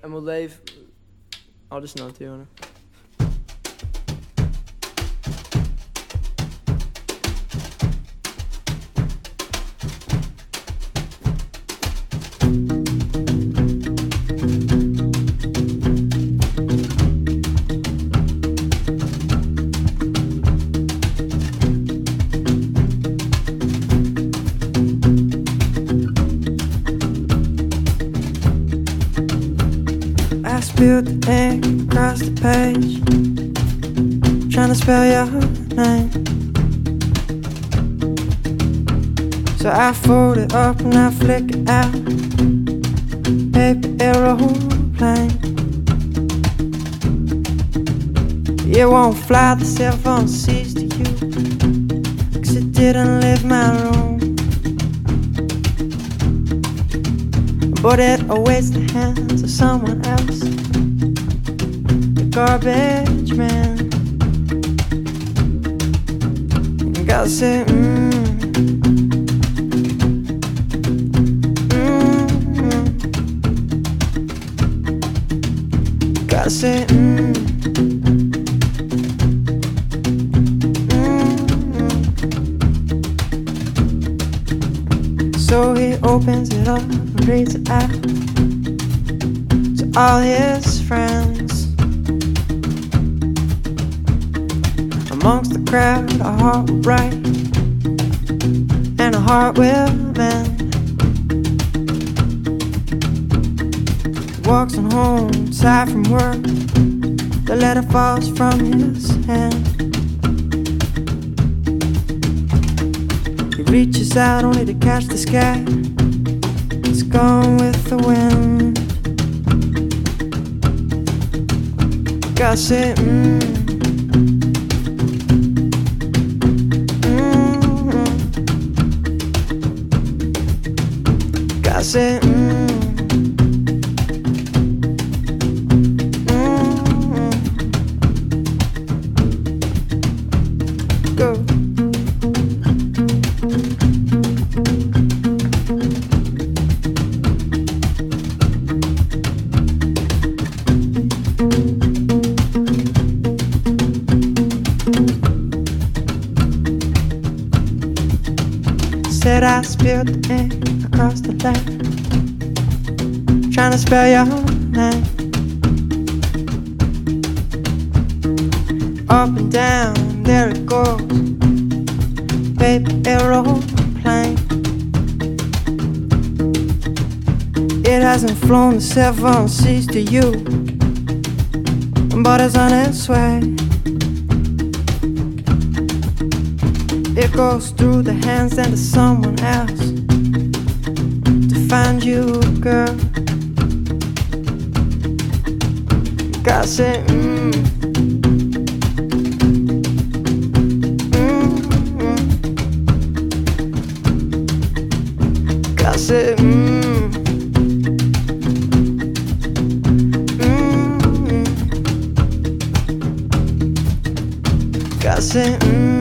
En mijn leven... Oh, dat is nou, jongen. I spilled the ink across the page, trying to spell your name. So I fold it up and I flick it out. Paper aeroplane. It won't fly, the cell phone sees to you, 'cause it didn't leave my room. But it awaits the hands of someone else, the garbage man. You gotta say, gotta say, So he opens it up and reads it out to all his friends. Amongst the crowd, a heart will break and a heart will mend. He walks on home, tired from work. The letter falls from his hand. He reaches out only to catch the sky. It's gone with the wind. Gotta say, Gotta say, Go. Said I spilled the ink across the land, trying to spell your name. Up and down, there it goes, paper aeroplane. It hasn't flown, the cell phone sees to you, but it's on its way. It goes through the hands and to someone else to find you, girl. Gotta say, Gotta say, Gotta say,